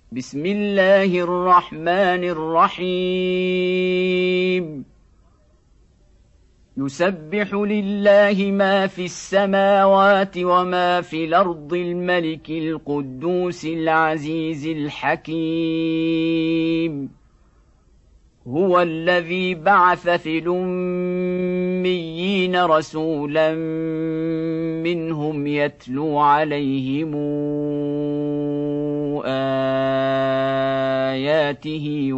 بسم الله الرحمن الرحيم يسبح لله ما في السماوات وما في الأرض الملك القدوس العزيز الحكيم هو الذي بعث في الأميين رسولا منهم يتلو عليهم آياته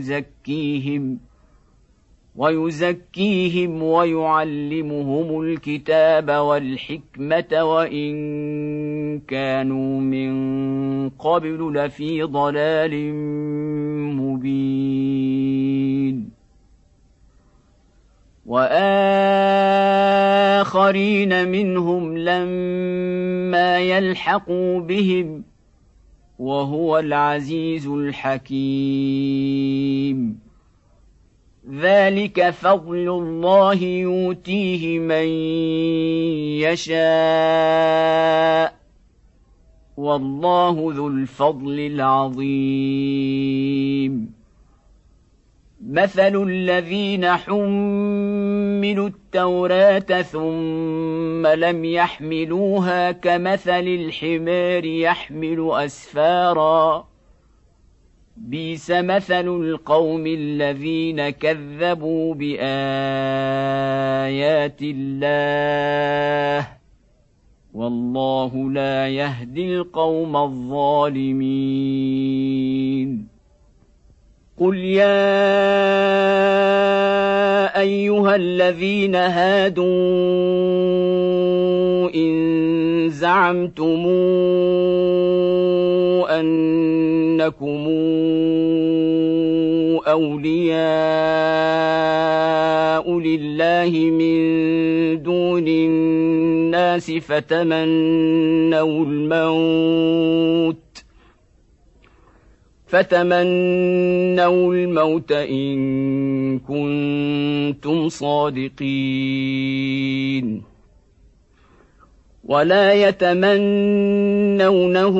ويزكيهم ويعلمهم الكتاب والحكمة وإن كانوا من قبل لفي ضلال مبين وآخرين منهم لما يلحقوا بهم وهو العزيز الحكيم ذلك فضل الله يؤتيه من يشاء والله ذو الفضل العظيم مثل الذين حملوا التوراة ثم لم يحملوها كمثل الحمار يحمل أسفارا بئس مثل القوم الذين كذبوا بآيات الله والله لا يهدي القوم الظالمين قل يا أيها الذين هادوا إن زعمتم أنكم أولياء لله من دون الناس فتمنوا الموت إن كنتم صادقين ولا يتمنونه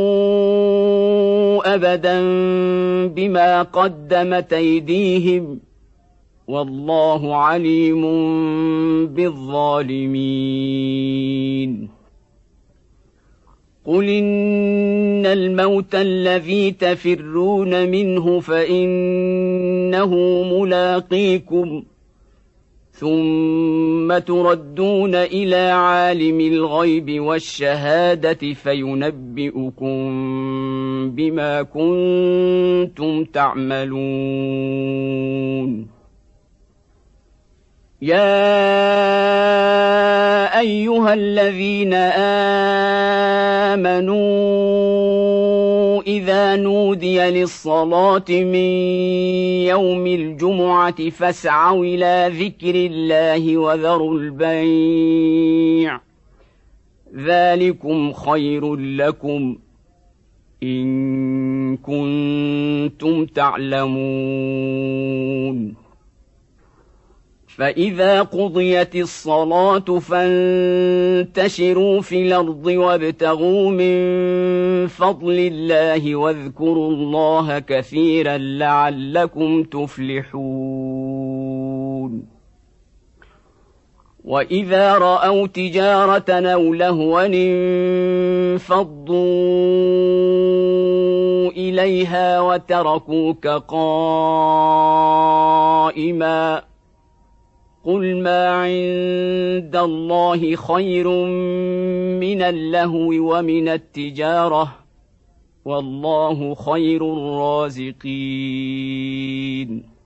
أبدا بما قدمت أيديهم والله عليم بالظالمين قل إن الموت الذي تفرون منه فإنه ملاقيكم ثم تردون إلى عالم الغيب والشهادة فينبئكم بما كنتم تعملون يا أيها الذين آمنوا إذا نودي للصلاة من يوم الجمعة فاسعوا إلى ذكر الله وذروا البيع ذلكم خير لكم إن كنتم تعلمون فإذا قضيت الصلاة فانتشروا في الأرض وابتغوا من فضل الله واذكروا الله كثيرا لعلكم تفلحون وإذا رأوا تجارة أو لهوا انفضوا إليها وتركوك قائما قل ما عند الله خير من اللهو ومن التجارة والله خير الرازقين